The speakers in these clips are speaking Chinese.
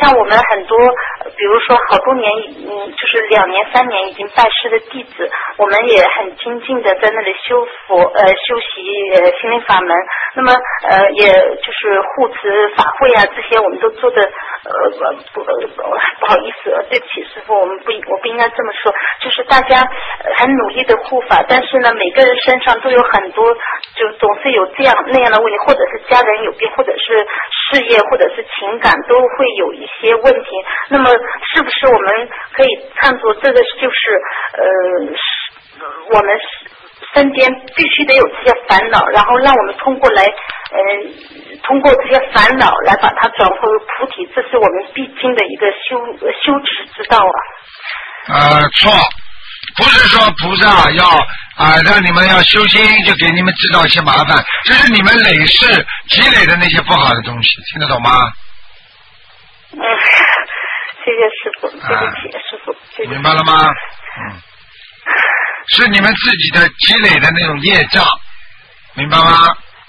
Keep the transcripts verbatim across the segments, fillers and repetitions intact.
像我们很多，比如说好多年，嗯，就是两年、三年已经拜师的弟子，我们也很精进的在那里修佛，呃，修习呃心灵法门。那么呃，也就是护持法会啊，这些我们都做的呃不不不好意思，对不起师父，我们不我不应该这么说，就是大家很努力的护法，但是呢，每个人身上都有很多，就总是有这样那样的问题，或者是家人有病，或者是事业，或者是情感，都会有一些问题。那么，是不是我们可以看作这个就是呃，我们身边必须得有这些烦恼，然后让我们通过来呃，通过这些烦恼来把它转化为菩提，这是我们必经的一个修修持之道啊。 呃，错。不是说菩萨要啊让你们要修心，就给你们制造一些麻烦，这是你们累世积累的那些不好的东西，听得懂吗？ 嗯，谢谢师父，对不起，啊、师父，对不起。 明白了吗？嗯，是你们自己的积累的那种业障，明白吗？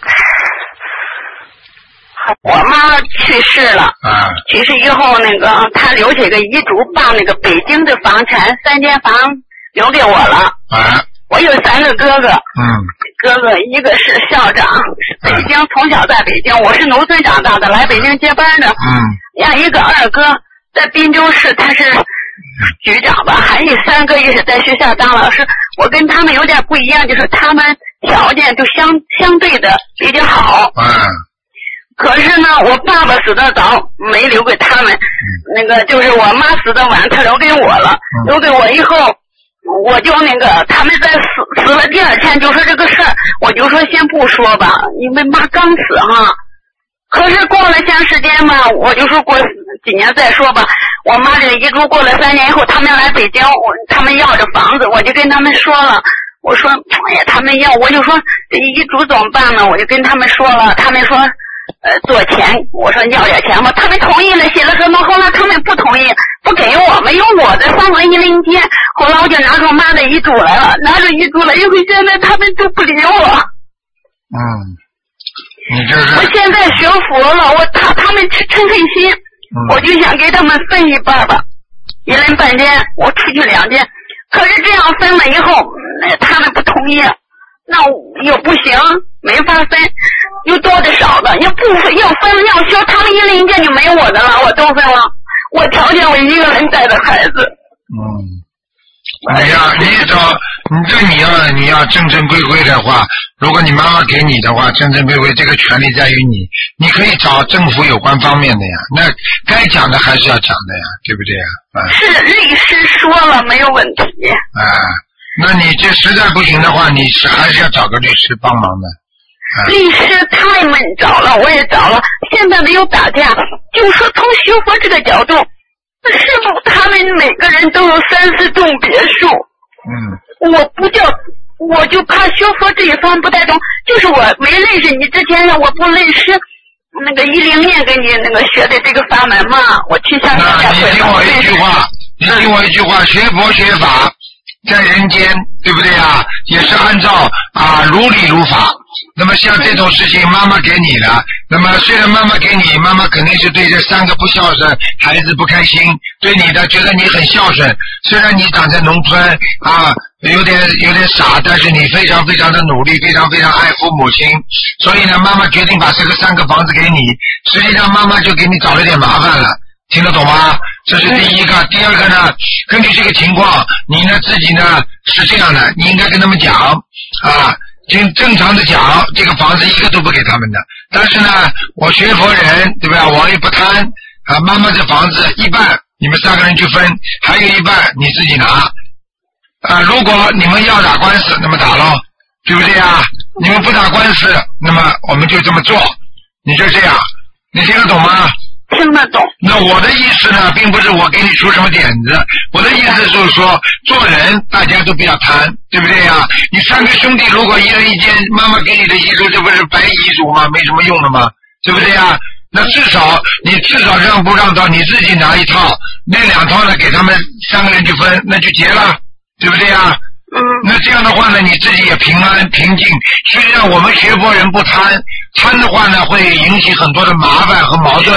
我妈去世了， 啊， 去世以后那个她留下个遗嘱，把那个北京的房产三间房留给我了。 啊， 我有三个哥哥， 嗯， 哥哥一个是校长，北京、嗯、从小在北京，我是农村长大的，来北京接班的。 嗯， 呀，一个二哥在滨州市，他是局长吧，还有三个也是在学校当老师。我跟他们有点不一样，就是他们条件就相相对的比较好。 嗯。 可是呢，我爸爸死得早，没留给他们。嗯、那个就是我妈死得晚，他留给我了。嗯、留给我以后，我就那个他们在死死了第二天就说这个事儿，我就说先不说吧，因为妈刚死哈。可是过了些时间嘛，我就说过几年再说吧。我妈这遗嘱过了三年以后，他们来北京，我他们要这房子，我就跟他们说了。我说，哎呀，他们要，我就说这遗嘱怎么办呢？我就跟他们说了，他们说。呃，做钱，我说要点钱吧，他们同意了，写了合同，后来他们不同意，不给我们，用我的三分一零天，后来我就拿出妈的遗嘱来了，拿着遗嘱来，因为现在他们都不理我。 嗯，你这是。 我现在学佛了，我他他们嗔嗔恨心、嗯，我就想给他们分一半吧，一人半间，我出去两间，可是这样分了以后，他们不同意。那又不行，没法分，又多的少的，要不分要分要修，他们一零件就没我的了，我都分了。我条件我一个人带着孩子。 嗯，哎呀，你找你这你要你要正正规规的话，如果你妈妈给你的话，正正规规这个权利在于你，你可以找政府有关方面的呀，那该讲的还是要讲的呀，对不对呀？啊、 是律师说了没有问题。 啊。那你这实在不行的话，你是还是要找个律师帮忙的。啊、 律师他们找了，我也找了，现在没有打架。就说从学佛这个角度，师父他们每个人都有三四栋别墅。 嗯。 我不叫，我就怕学佛这一方不太懂。就是我没认识你之前，我不认识那个一零年跟你那个学的这个法门嘛，我去下面那你听我一句话，你听我一句话，嗯、学佛学法。在人间，对不对啊？也是按照啊如理如法。那么像这种事情，妈妈给你了，那么虽然妈妈给你，妈妈肯定是对这三个不孝顺孩子不开心，对你的觉得你很孝顺。虽然你长在农村啊，有点有点傻，但是你非常非常的努力，非常非常爱父母亲。所以呢，妈妈决定把这个三个房子给你，实际上妈妈就给你找了点麻烦了。听得懂吗？这是第一个。第二个呢，根据这个情况，你呢自己呢是这样的，你应该跟他们讲啊，正正常的讲，这个房子一个都不给他们的。但是呢，我学佛人，对吧？我也不贪啊。妈妈这房子一半你们三个人去分，还有一半你自己拿啊。如果你们要打官司，那么打咯，对不对啊？你们不打官司，那么我们就这么做。你就这样，你听得懂吗？ 听得懂。 那我的意思呢，并不是我给你出什么点子，我的意思就是说，做人大家都不要贪，对不对呀？你三个兄弟如果一人一间，妈妈给你的遗嘱，这不是白遗嘱吗？没什么用的吗？对不对呀？那至少你至少让不让到你自己拿一套，那两套呢给他们三个人去分，那就结了，对不对呀？ 嗯。 那这样的话呢，你自己也平安平静。实际上我们学佛人不贪，贪的话呢会引起很多的麻烦和矛盾。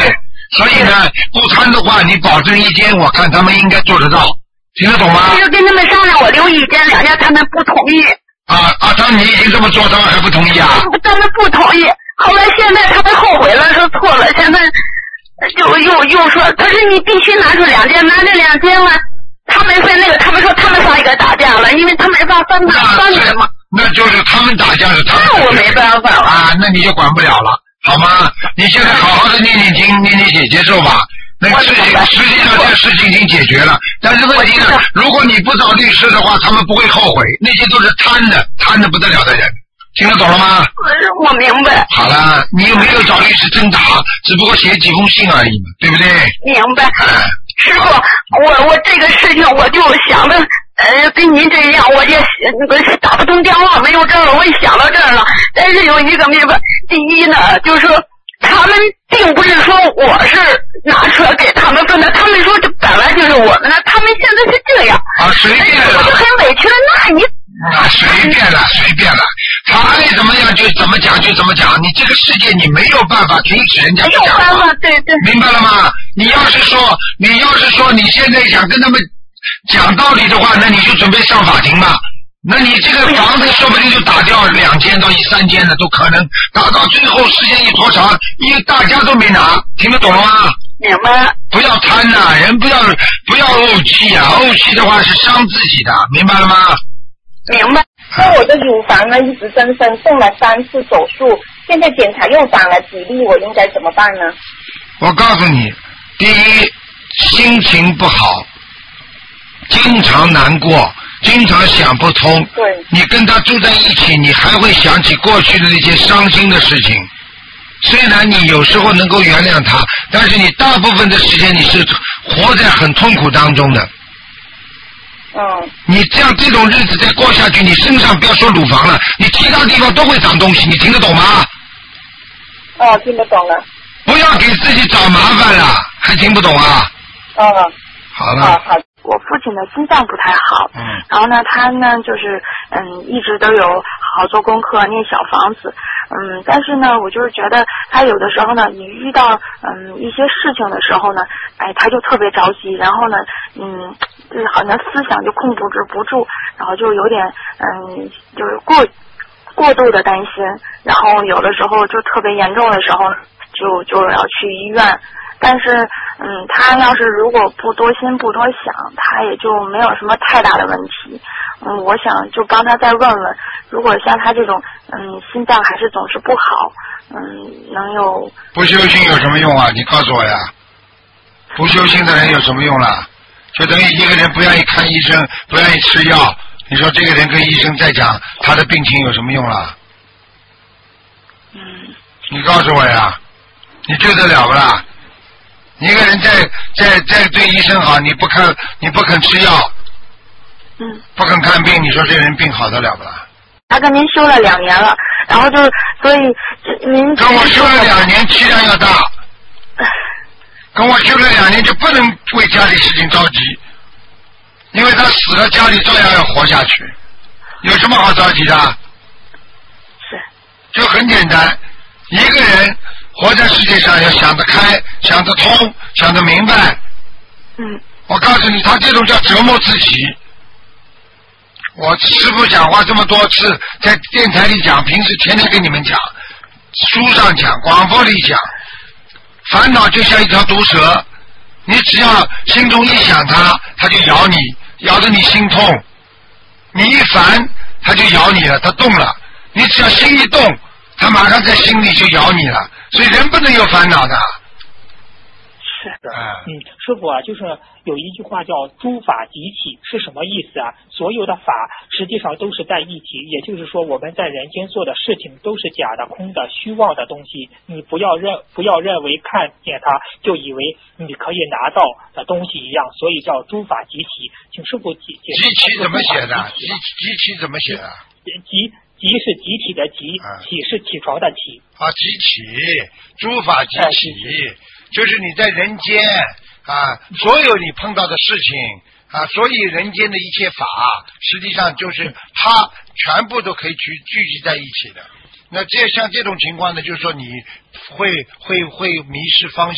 所以呢，不贪的话，你保证一间，我看他们应该做得到，听得懂吗？ 我就跟他们商量，我留一间两间，他们不同意。 啊啊！当你已经这么做，他们还不同意啊？ 他们不同意，后来现在他们后悔了，说错了，现在就又又说，可是你必须拿出两间，拿这两间嘛。他们分那个，他们说他们上一个打架了，因为他没法分打三个人嘛。 那就是他们打架是他们。 那我没办法了啊，那你就管不了了，好吗？你现在好好的念念经，念念姐接受吧。那个事情实际上这个事情已经解决了，但是问题呢，如果你不找律师的话，他们不会后悔，那些都是贪的，贪的不得了的人，听得懂了吗？ 我明白。 好了，你又没有找律师真打，只不过写几封信而已嘛，对不对？ 明白。哎、师傅，我我这个事情我就想着，呃，跟您这样，我也那个打不通电话，没有这儿，我也想到这儿了。但是有一个明白，第一呢，就是说。他们并不是说我是拿出来给他们分的，他们说这本来就是我们的，他们现在是这样。 啊，随便了。 我就很委屈了，那你。 啊，随便了，随便了，他爱怎么样就怎么讲就怎么讲，你这个世界你没有办法停止人家讲话。 没有办法，对对。 明白了吗？你要是说，你要是说你现在想跟他们讲道理的话，那你就准备上法庭吧。那你这个房子说不定就打掉两间到一三间的都可能，打到最后时间一拖长，因为大家都没拿，听得懂了吗？ 明白。 不要贪呐、啊，人不要不要怄气啊，怄气的话是伤自己的，明白了吗？ 明白。 那我的乳房呢一直增生，动了三次手术，现在检查又长了几粒，我应该怎么办呢？ 我告诉你，第一，心情不好，经常难过。经常想不通， 对， 你跟他住在一起，你还会想起过去的那些伤心的事情。虽然你有时候能够原谅他，但是你大部分的时间你是活在很痛苦当中的。 嗯。 你这样这种日子再过下去，你身上不要说乳房了，你其他地方都会长东西，你听得懂吗？ 哦，听得懂了。 不要给自己找麻烦了，还听不懂啊？ 哦。 好了。 好好。 我父亲的心脏不太好， 嗯， 然后呢，他呢就是嗯一直都有好做功课，念小房子，嗯，但是呢，我就是觉得他有的时候呢，你遇到嗯一些事情的时候呢，哎，他就特别着急，然后呢，嗯，就是好像思想就控制不住，然后就有点嗯就是过过度的担心，然后有的时候就特别严重的时候，就就要去医院。但是，嗯，他要是如果不多心不多想，他也就没有什么太大的问题。嗯，我想就帮他再问问，如果像他这种，嗯，心脏还是总是不好，嗯，能有不修心有什么用啊？你告诉我呀，不修心的人有什么用啦？就等于一个人不愿意看医生，不愿意吃药，你说这个人跟医生再讲他的病情有什么用啦？ 嗯， 你告诉我呀，你救得了不啦？一个人在在在对医生好，你不看你不肯吃药， 嗯， 不肯看病，你说这人病好得了不啦？ 他跟您修了两年了，然后就所以您跟我修了两年，气量要大。跟我修了两年就不能为家里事情着急，因为他死了，家里照样要活下去，有什么好着急的？ 是， 就很简单，一个人活在世界上要想得开，想得通，想得明白。 嗯。 我告诉你，他这种叫折磨自己。我师父讲话这么多次，在电台里讲，平时天天跟你们讲，书上讲，广播里讲，烦恼就像一条毒蛇，你只要心中一想它，它就咬你，咬得你心痛。你一烦，它就咬你了，它动了。你只要心一动，它马上在心里就咬你了。所以人不能有烦恼的。 是。 嗯，师傅啊，就是有一句话叫诸法集体，是什么意思啊？所有的法实际上都是在一起，也就是说我们在人间做的事情都是假的、空的、虚妄的东西。你不要认不要认为看见它就以为你可以拿到的东西一样，所以叫诸法集体。请师傅解解释。 集体怎么写的？集集体怎么写的？ 集集是集体的集，起是起床的起。 啊，集体，诸法集体，就是你在人间啊，所有你碰到的事情啊，所以人间的一切法，实际上就是它全部都可以聚聚集在一起的。那这像这种情况呢，就是说你会会会迷失方向，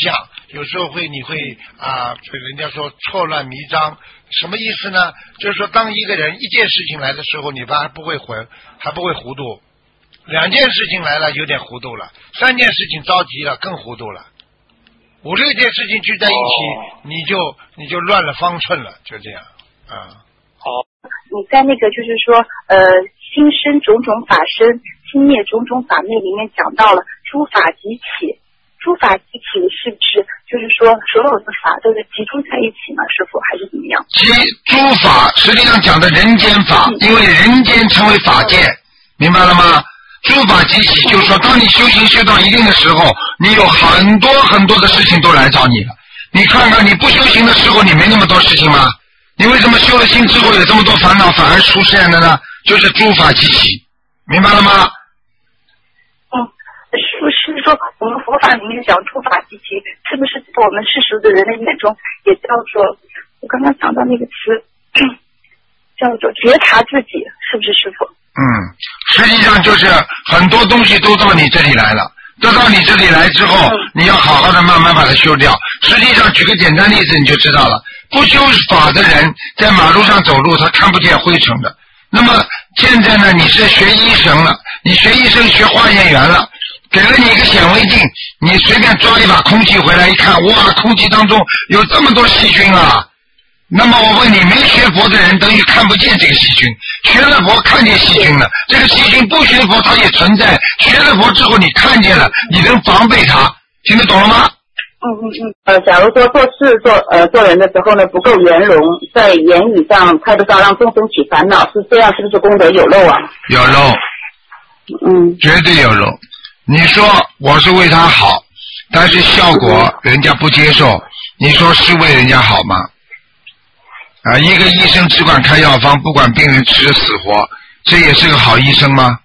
有时候会你会啊，人家说错乱迷章，什么意思呢？就是说，当一个人一件事情来的时候，你吧还不会混，还不会糊涂；两件事情来了，有点糊涂了；三件事情着急了，更糊涂了；五六件事情聚在一起， 哦、 你就你就乱了方寸了，就这样啊。 好， 你在那个就是说，呃，心生种种法身，心灭种种法灭里面讲到了诸法即起，诸法即起是不是就是说所有的法都是集中在一起呢？师父还是怎么样？ 其诸法实际上讲的人间法，因为人间称为法界，明白了吗？诸法即起，就是说，当你修行修到一定的时候，你有很多很多的事情都来找你了。你看看，你不修行的时候，你没那么多事情吗？你为什么修了心之后有这么多烦恼，反而出现了呢？就是诸法即起，明白了吗？ 嗯，是不是说我们佛法里面讲诸法即起，是不是在我们世俗的人的眼中也叫做，我刚刚讲到那个词，叫做觉察自己，是不是师父？ 嗯，实际上就是很多东西都到你这里来了，都到你这里来之后，你要好好的慢慢把它修掉。实际上举个简单例子你就知道了，不修法的人在马路上走路他看不见灰尘的。那么现在呢，你是学医生了，你学医生学化验员了，给了你一个显微镜，你随便抓一把空气回来一看，哇，空气当中有这么多细菌啊！那么我问你，没学佛的人等于看不见这个细菌，学了佛看见细菌了，这个细菌不学佛它也存在，学了佛之后你看见了，你能防备它，听得懂了吗？ 嗯嗯嗯。呃，假如说做事做呃做人的时候呢不够圆融，在言语上态度上让众生起烦恼，是这样是不是功德有漏啊？ 有漏。 嗯。 绝对有漏。你说我是为他好，但是效果人家不接受，你说是为人家好吗？啊，一个医生只管开药方，不管病人吃死活，这也是个好医生吗？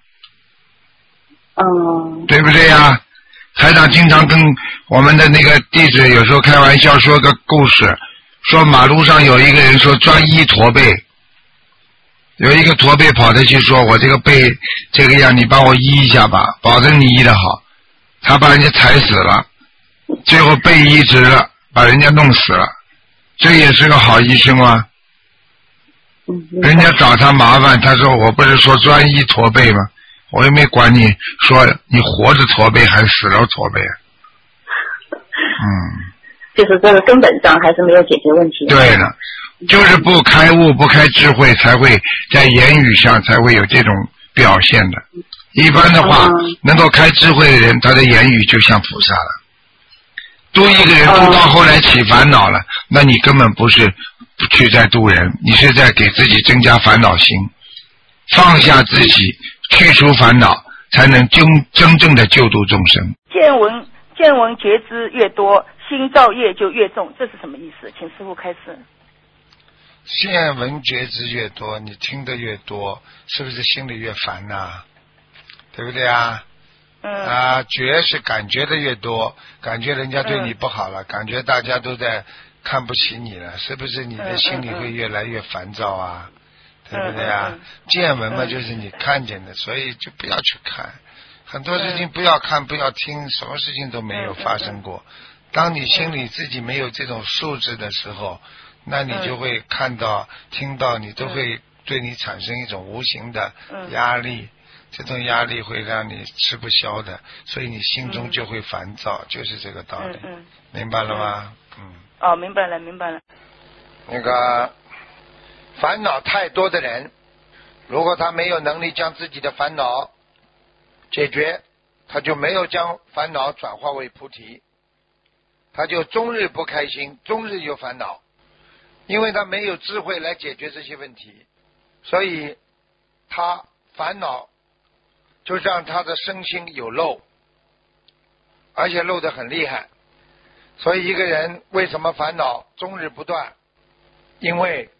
嗯。 对不对呀、啊？台长经常跟我们的那个弟子有时候开玩笑说个故事，说马路上有一个人说专医驼背，有一个驼背跑着去说，我这个背这个样，你帮我医一下吧，保证你医得好。他把人家踩死了，最后背医直了，把人家弄死了。这也是个好医生吗？人家找他麻烦，他说我不是说专医驼背吗？我又没管你说你活着驼背还是死了驼背。嗯。 就是这个根本上还是没有解决问题。 对了，就是不开悟不开智慧，才会在言语上才会有这种表现的。一般的话，嗯、能够开智慧的人，他的言语就像菩萨了。度一个人度到后来起烦恼了，那你根本不是去在度人，你是在给自己增加烦恼心。放下自己，去除烦恼，才能真真正的救度众生。 见闻见闻觉知越多，心造业就越重，这是什么意思？请师父开示。 见闻觉知越多，你听得越多，是不是心里越烦呐、啊？对不对啊？ 嗯。 啊，觉是感觉的越多，感觉人家对你不好了，嗯、感觉大家都在看不起你了，是不是你的心里会越来越烦躁啊？ 嗯、 对不对啊？ 嗯嗯、 见闻嘛，就是你看见的，所以就不要去看。很多事情不要看，不要听，什么事情都没有发生过。当你心里自己没有这种素质的时候，那你就会看到、听到，你都会对你产生一种无形的压力。这种压力会让你吃不消的，所以你心中就会烦躁，就是这个道理。明白了吗？嗯。 哦，明白了，明白了。 那个烦恼太多的人，如果他没有能力将自己的烦恼解决，他就没有将烦恼转化为菩提，他就终日不开心，终日有烦恼，因为他没有智慧来解决这些问题，所以他烦恼就让他的身心有漏，而且漏得很厉害。所以一个人为什么烦恼终日不断？因为